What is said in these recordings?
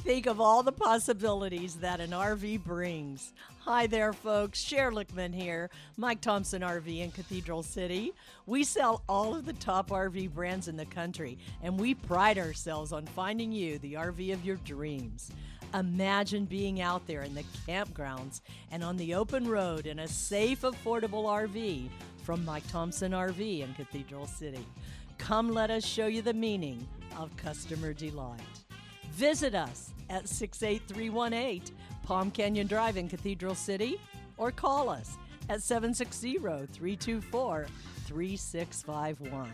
Think of all the possibilities that an RV brings. Hi there, folks. Cher Lickman here, Mike Thompson RV in Cathedral City. We sell all of the top RV brands in the country, and we pride ourselves on finding you the RV of your dreams. Imagine being out there in the campgrounds and on the open road in a safe, affordable RV from Mike Thompson RV in Cathedral City. Come let us show you the meaning of customer delight. Visit us at 68318 Palm Canyon Drive in Cathedral City or call us at 760-324-3651.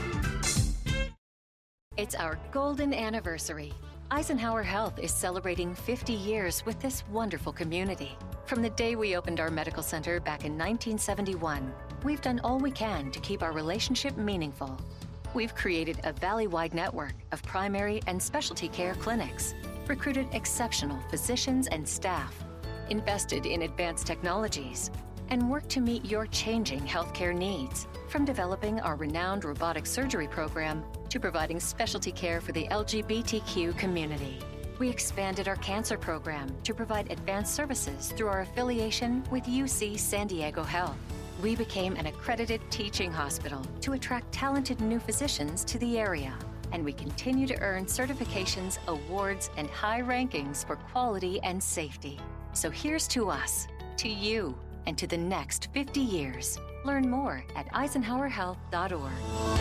It's our golden anniversary. Eisenhower Health is celebrating 50 years with this wonderful community. From the day we opened our medical center back in 1971, we've done all we can to keep our relationship meaningful. We've created a valley-wide network of primary and specialty care clinics, recruited exceptional physicians and staff, invested in advanced technologies, and worked to meet your changing healthcare needs, from developing our renowned robotic surgery program to providing specialty care for the LGBTQ community. We expanded our cancer program to provide advanced services through our affiliation with UC San Diego Health. We became an accredited teaching hospital to attract talented new physicians to the area. And we continue to earn certifications, awards, and high rankings for quality and safety. So here's to us, to you, and to the next 50 years. Learn more at eisenhowerhealth.org.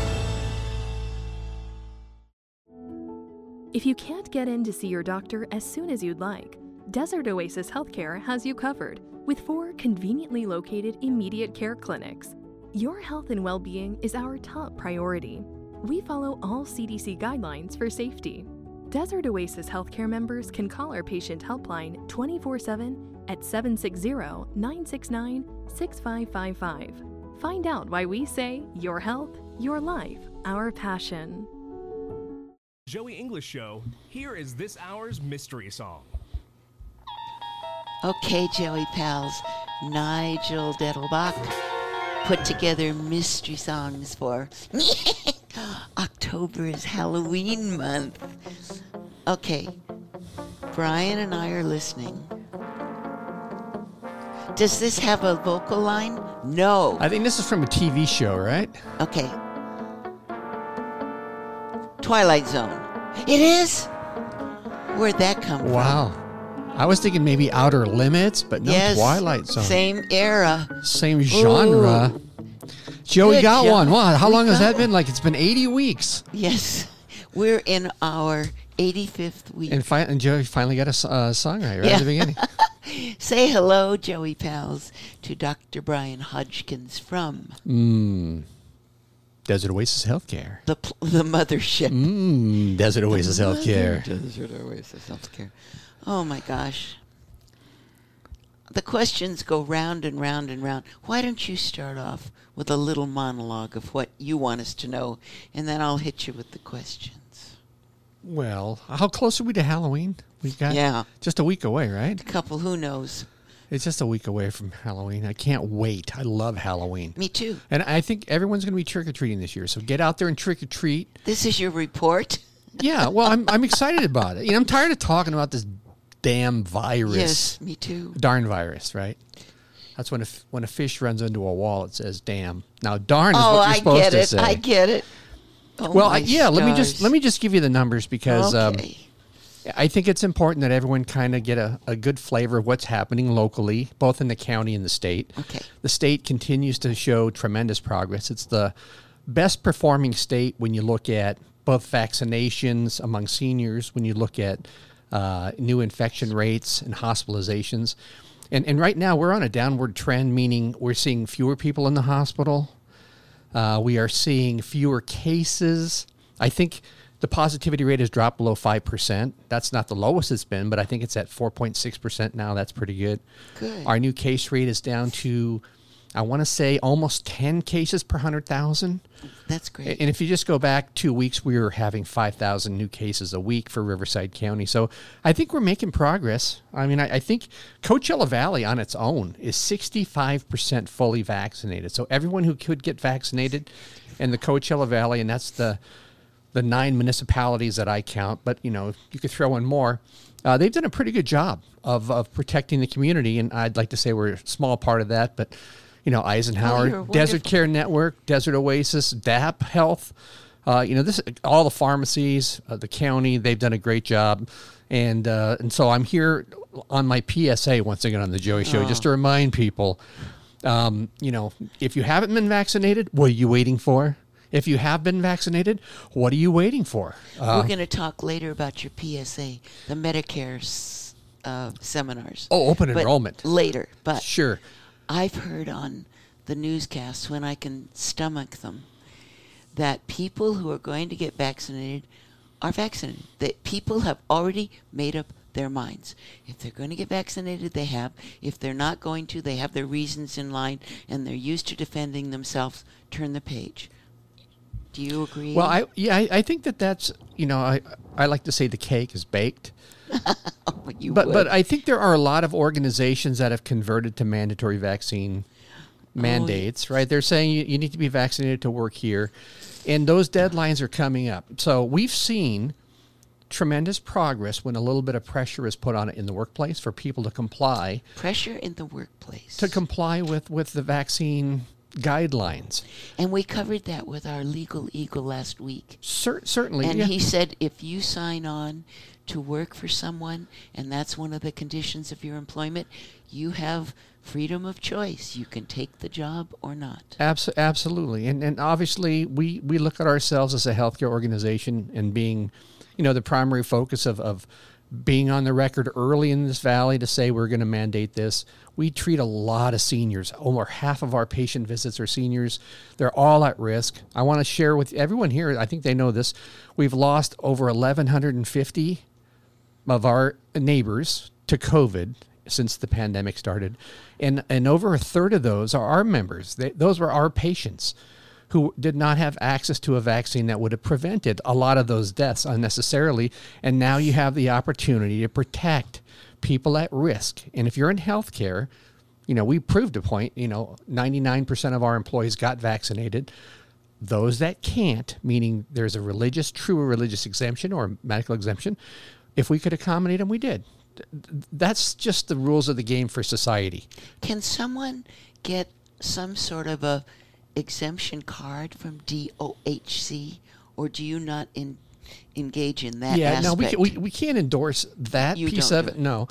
If you can't get in to see your doctor as soon as you'd like, Desert Oasis Healthcare has you covered with 4 conveniently located immediate care clinics. Your health and well-being is our top priority. We follow all CDC guidelines for safety. Desert Oasis Healthcare members can call our patient helpline 24/7 at 760-969-6555. Find out why we say your health, your life, our passion. Joey English Show, here is this hour's mystery song. Okay, Joey pals, Nigel Dettelbach put together mystery songs for October is Halloween month. Okay, Brian and I are listening. Does this have a vocal line? No. I think this is from a TV show, right? Okay. Twilight Zone. It is? Where'd that come from? Wow. I was thinking maybe Outer Limits, but no, yes, Twilight Zone. Same era. Same genre. Ooh. Joey Good, got Joe. one. Wow, how We long has got that been? Like it's been 80 weeks. Yes. We're in our 85th week. And Joey finally got a song right at the beginning. Say hello, Joey pals, to Dr. Brian Hodgkins from Desert Oasis Healthcare. the mothership. Desert Oasis Healthcare. Desert Oasis Healthcare. Oh, my gosh. The questions go round and round and round. Why don't you start off with a little monologue of what you want us to know, and then I'll hit you with the questions. Well, how close are we to Halloween? We've got just a week away, right? A couple, who knows? It's just a week away from Halloween. I can't wait. I love Halloween. Me too. And I think everyone's going to be trick-or-treating this year, so get out there and trick-or-treat. This is your report? Yeah, well, I'm excited about it. You know, I'm tired of talking about this damn virus. Yes, me too. Darn virus, right? That's when a fish runs into a wall, it says "damn." Now, darn is what you're supposed to say. I get it. Oh, well, let me just give you the numbers because okay. I think it's important that everyone kind of get a good flavor of what's happening locally, both in the county and the state. Okay. The state continues to show tremendous progress. It's the best performing state when you look at both vaccinations among seniors, when you look at new infection rates and hospitalizations. And right now we're on a downward trend, meaning we're seeing fewer people in the hospital. We are seeing fewer cases. I think the positivity rate has dropped below 5%. That's not the lowest it's been, but I think it's at 4.6% now. That's pretty good. Good. Our new case rate is down to, I want to say, almost 10 cases per 100,000. That's great. And if you just go back 2 weeks, we were having 5,000 new cases a week for Riverside County. So I think we're making progress. I mean, I think Coachella Valley on its own is 65% fully vaccinated. So everyone who could get vaccinated in the Coachella Valley, and that's the the 9 municipalities that I count, but you could throw in more. They've done a pretty good job of protecting the community, and I'd like to say we're a small part of that. But Eisenhower, Desert Care Network, Desert Oasis, DAP Health, this all the pharmacies, the county, they've done a great job, and so I'm here on my PSA once again on the Joey Show just to remind people, if you haven't been vaccinated, what are you waiting for? If you have been vaccinated, what are you waiting for? We're going to talk later about your PSA, the Medicare seminars. Oh, open enrollment. Later, but sure. I've heard on the newscasts, when I can stomach them, that people who are going to get vaccinated are vaccinated. That people have already made up their minds. If they're going to get vaccinated, they have. If they're not going to, they have their reasons in line, and they're used to defending themselves. Turn the page. Do you agree? Well, I think that's, I like to say the cake is baked. But I think there are a lot of organizations that have converted to mandatory vaccine mandates, right? They're saying you need to be vaccinated to work here, and those deadlines are coming up. So we've seen tremendous progress when a little bit of pressure is put on it in the workplace for people to comply. Pressure in the workplace. To comply with the vaccine guidelines. And we covered that with our Legal Eagle last week. Certainly. And he said if you sign on to work for someone, and that's one of the conditions of your employment, you have freedom of choice. You can take the job or not. Absolutely. And obviously, we look at ourselves as a healthcare organization and being, the primary focus of being on the record early in this valley to say we're going to mandate this. We treat a lot of seniors. Over half of our patient visits are seniors. They're all at risk. I want to share with everyone here, I think they know this, we've lost over 1,150 of our neighbors to COVID since the pandemic started. And over a third of those are our members. Those were our patients who did not have access to a vaccine that would have prevented a lot of those deaths unnecessarily. And now you have the opportunity to protect people at risk. And if you're in healthcare, we proved a point, 99% of our employees got vaccinated. Those that can't, meaning there's a true religious exemption or medical exemption, if we could accommodate them, we did. That's just the rules of the game for society. Can someone get some sort of a exemption card from DOHC, or do you not engage in that aspect? No, we can't endorse that piece of it. No.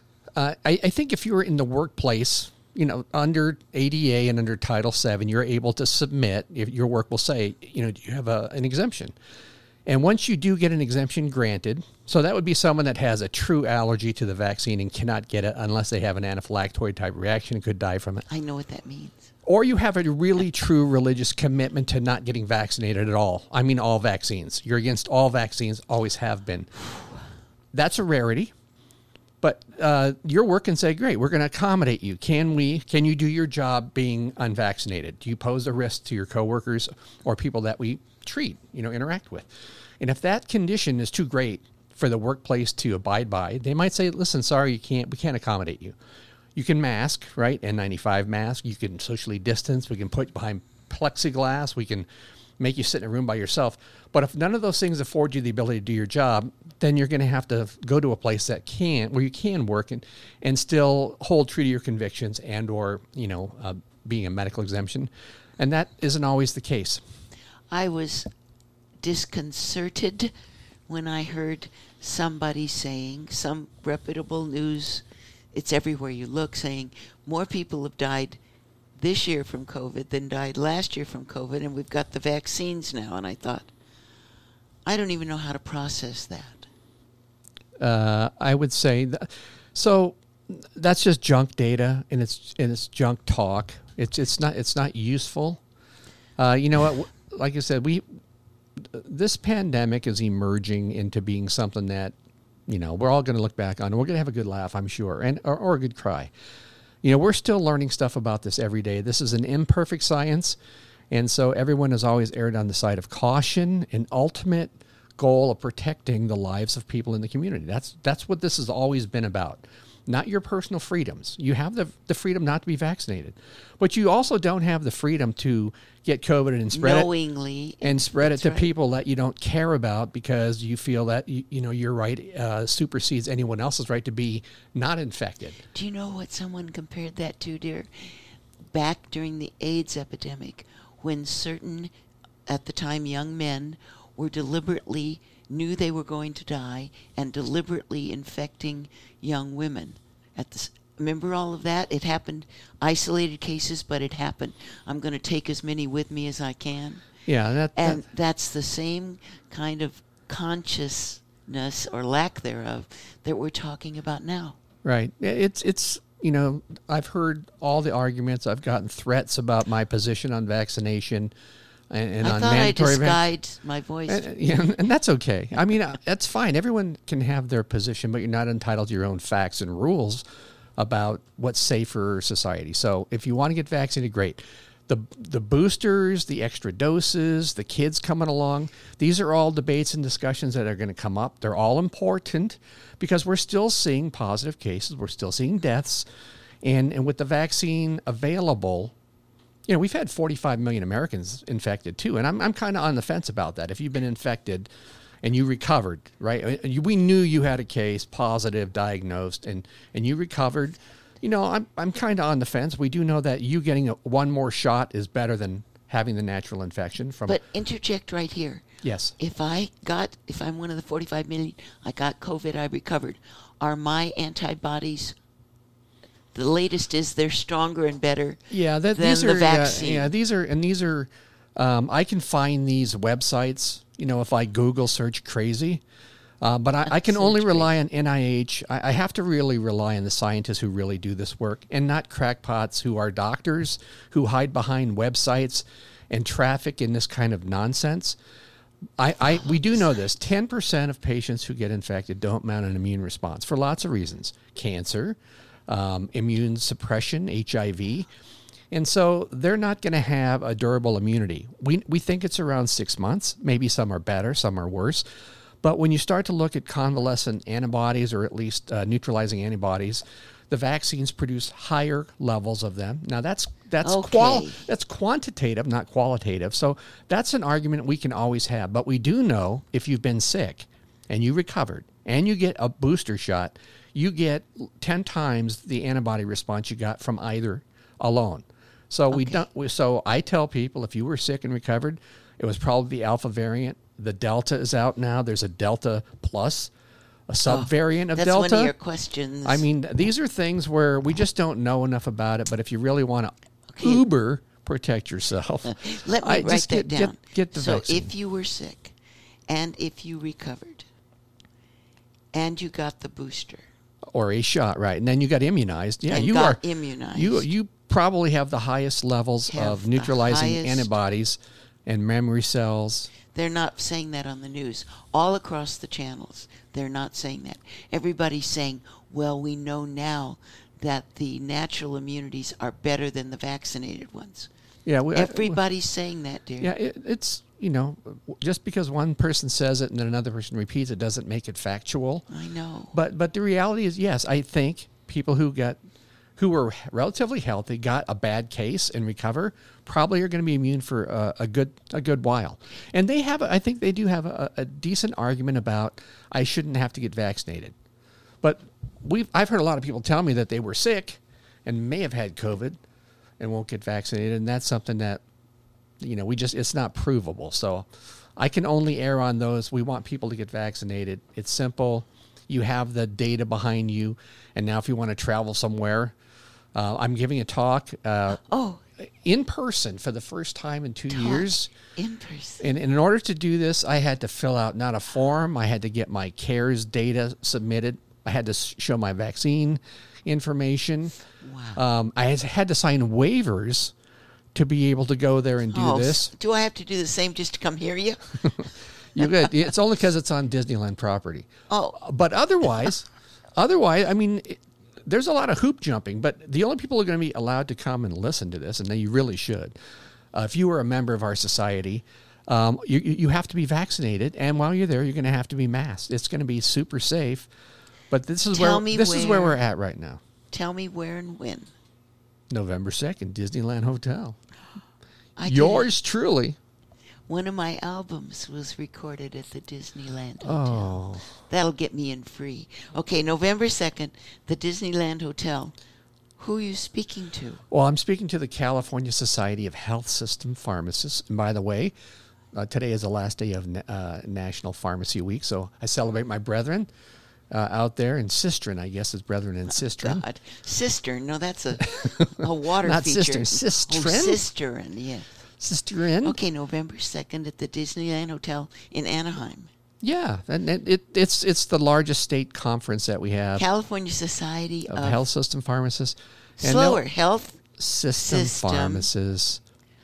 I think if you were in the workplace, under ADA and under Title VII, you're able to submit, if your work will say, do you have an exemption? And once you do get an exemption granted, so that would be someone that has a true allergy to the vaccine and cannot get it unless they have an anaphylactoid type reaction and could die from it. I know what that means. Or you have a really true religious commitment to not getting vaccinated at all. I mean, all vaccines. You're against all vaccines, always have been. That's a rarity. But your work can say, great, we're going to accommodate you. Can you do your job being unvaccinated? Do you pose a risk to your coworkers or people that we treat, interact with? And if that condition is too great for the workplace to abide by, they might say, listen, sorry, we can't accommodate you. You can mask, right? N95 mask. You can socially distance. We can put you behind plexiglass. We can make you sit in a room by yourself. But if none of those things afford you the ability to do your job, then you're going to have to go to a place where you can work and still hold true to your convictions and or, being a medical exemption. And that isn't always the case. I was disconcerted when I heard somebody saying, some reputable news, it's everywhere you look, saying more people have died this year from COVID than died last year from COVID, and we've got the vaccines now. And I thought, I don't even know how to process that. I would say so. That's just junk data, and it's junk talk. It's not useful. You know what? Like I said, this pandemic is emerging into being something that we're all going to look back on, and we're going to have a good laugh, I'm sure, or a good cry. We're still learning stuff about this every day. This is an imperfect science, and so everyone has always erred on the side of caution and ultimate goal of protecting the lives of people in the community. That's what this has always been about. not your personal freedoms. You have the freedom not to be vaccinated, but you also don't have the freedom to get COVID and spread knowingly it and spread it to right. people that you don't care about because you feel that your right supersedes anyone else's right to be not infected. Do you know what someone compared that to, dear? Back during the AIDS epidemic, when certain, at the time, young men were deliberately knew they were going to die and deliberately infecting young women. Remember all of that? It happened, isolated cases, but it happened. I'm going to take as many with me as I can. Yeah, that's the same kind of consciousness or lack thereof that we're talking about now. Right. It's I've heard all the arguments. I've gotten threats about my position on vaccination and I on thought mandatory I disguised my voice. and that's okay. I mean, that's fine. Everyone can have their position, but you're not entitled to your own facts and rules about what's safe for society. So if you want to get vaccinated, great. The boosters, the extra doses, the kids coming along, these are all debates and discussions that are going to come up. They're all important because we're still seeing positive cases. We're still seeing deaths. And with the vaccine available, we've had 45 million Americans infected too. And I'm kind of on the fence about that. If you've been infected and you recovered, right? We knew you had a case, positive, diagnosed, and you recovered. I'm kind of on the fence. We do know that you getting one more shot is better than having the natural infection. But interject right here. Yes. If I'm one of the 45 million, I got COVID, I recovered. Are my antibodies, the latest is they're stronger and better than the vaccine? These are, I can find these websites, if I Google search crazy. But I can only rely on NIH. I have to really rely on the scientists who really do this work and not crackpots who are doctors who hide behind websites and traffic in this kind of nonsense. We do know this. 10% of patients who get infected don't mount an immune response for lots of reasons. Cancer, immune suppression, HIV. And so they're not going to have a durable immunity. We think it's around 6 months. Maybe some are better, some are worse. But when you start to look at convalescent antibodies, or at least neutralizing antibodies, the vaccines produce higher levels of them. Now that's quantitative, not qualitative. So that's an argument we can always have. But we do know if you've been sick and you recovered and you get a booster shot, you get 10 times the antibody response you got from either alone. So So I tell people if you were sick and recovered, it was probably the Alpha variant. The Delta is out now. There's a Delta Plus, a subvariant of Delta. That's one of your questions. I mean, these are things where we just don't know enough about it. But if you really want to uber protect yourself, let me write that down. Get the vaccine. So if you were sick and if you recovered and you got the booster. Or a shot, right. And then you got immunized. Yeah, you got are immunized. You probably have the highest levels of neutralizing antibodies and memory cells. They're not saying that on the news. All across the channels, they're not saying that. Everybody's saying, well, we know now that the natural immunities are better than the vaccinated ones. Yeah, everybody's saying that, dear. Yeah, it's, just because one person says it and then another person repeats it doesn't make it factual. I know. But the reality is, yes, I think people who were relatively healthy, got a bad case and recover, probably are going to be immune for a good while. And I think they do have a decent argument about I shouldn't have to get vaccinated. But I've heard a lot of people tell me that they were sick and may have had COVID and won't get vaccinated, and that's something that it's not provable. So I can only err on those. We want people to get vaccinated. It's simple. You have the data behind you, and now if you want to travel somewhere. I'm giving a talk in person for the first time in 2 years. In person. And in order to do this, I had to fill out not a form. I had to get my CARES data submitted. I had to show my vaccine information. Wow. I had to sign waivers to be able to go there and do this. Do I have to do the same just to come hear you? You're good. It's only because it's on Disneyland property. Oh. But otherwise, I mean... There's a lot of hoop jumping, but the only people who are going to be allowed to come and listen to this, and you really should, if you are a member of our society, you have to be vaccinated, and while you're there, you're going to have to be masked. It's going to be super safe, But this is Tell where me this is where where. we're at right now. Tell me where and when. November 2nd, Disneyland Hotel. I did Yours truly. One of my albums was recorded at the Disneyland Hotel. Oh. That'll get me in free. Okay, November 2nd, the Disneyland Hotel. Who are you speaking to? Well, I'm speaking to the California Society of Health System Pharmacists. And by the way, today is the last day of National Pharmacy Week, so I celebrate my brethren out there in Cistern, I guess, is brethren in Cistern. God. Cistern. No, that's a water Not feature. cistern, cistern. Oh, Cistern, yeah. Cistern? Okay, November 2nd at the Disneyland Hotel in Anaheim. Yeah, and it's the largest state conference that we have California Society of of Health System Pharmacists. And Slower Health System Pharmacists.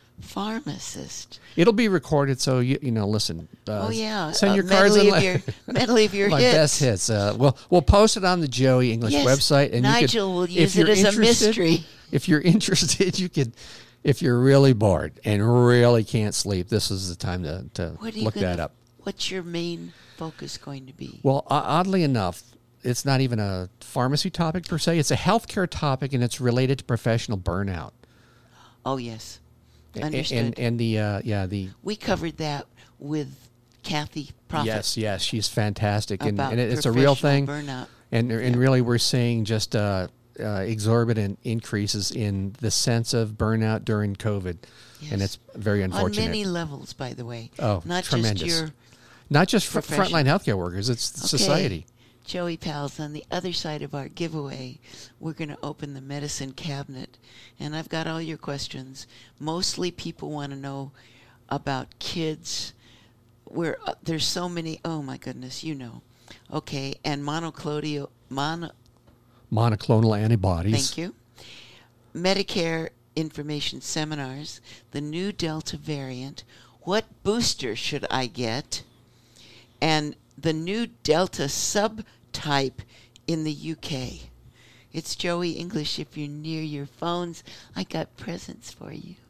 Pharmacist. It'll be recorded, so you listen. Oh yeah, send your cards and medley of your my hits. best hits. We'll post it on the Joey English Yes, website, and Nigel will if use it you're as a interested- mystery. If you're interested, you could. If you're really bored and really can't sleep, this is the time to What are you look gonna, that up. What's your main focus going to be? Well, oddly enough, it's not even a pharmacy topic per se. It's a healthcare topic, and it's related to professional burnout. Oh yes, understood. And the We covered that with Kathy Prophet. yes, she's fantastic, and About it's a real professional thing. burnout. And really, we're seeing just exorbitant increases in the sense of burnout during COVID, and Yes. it's very unfortunate. On many levels, by the way. Oh, not tremendous. just your Not just profession. frontline healthcare workers; it's society. Joey Pals, on the other side of our giveaway, we're going to open the medicine cabinet, and I've got all your questions. Mostly people want to know about kids. There's so many. Oh my goodness, Okay, and monoclonal Monoclonal antibodies. Thank you. Medicare information seminars, the new Delta variant, what booster should I get, and the new Delta subtype in the UK. It's Joey English. If you're near your phones, I got presents for you.